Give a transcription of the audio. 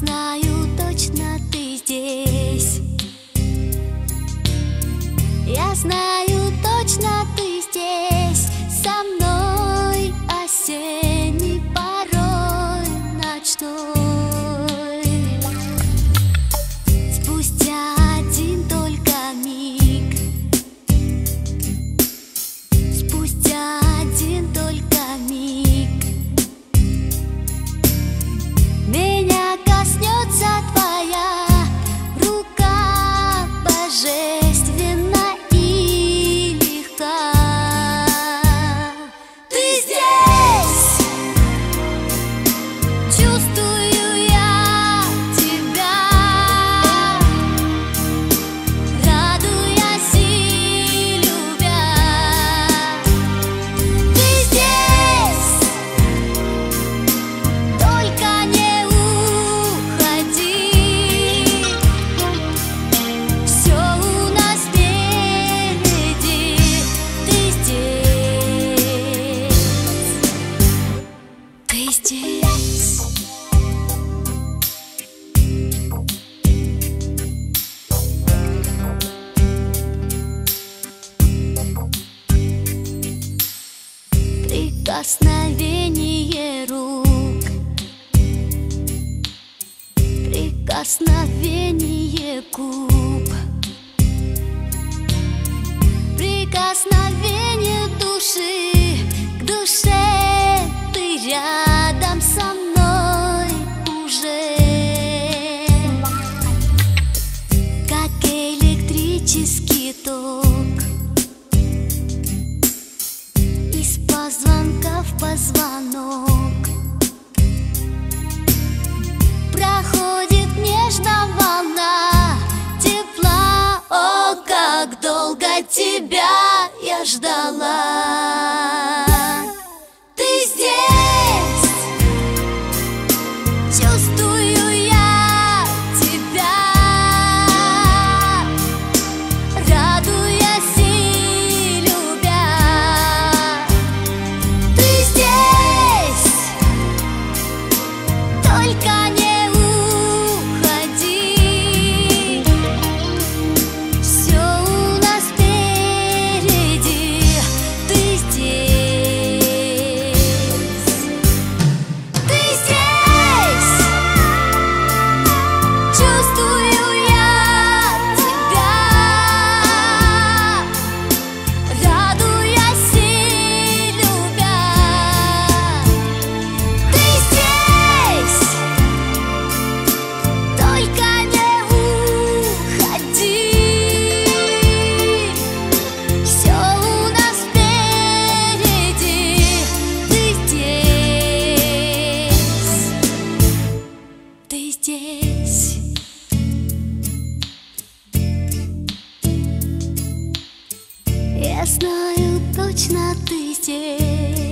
знаю точно, ты здесь. Я знаю точно, ты здесь со мной, осенний порой ночной. Спустя один только миг, спустя один только миг, меня коснется твоя рука божественна и легка. Ты здесь, чувствую я тебя, радуясь и любя. Ты здесь, только не уходи, все у нас впереди. Ты здесь, ты здесь. Прикосновение рук, прикосновение губ, прикосновение души к душе. Ты рядом со мной уже, как электрический ток, из позвонка в позвонок проходит нежно волна тепла. О, как долго тебя я ждала. Ты здесь, чувствую я тебя, радуясь и любя. Ты здесь, только не уходи, все у нас впереди. Ты здесь, ты здесь, чувствую я тебя, радуясь и любя. Ты здесь, только не уходи, все у нас впереди. Ты здесь, ты здесь. Я знаю точно, ты здесь.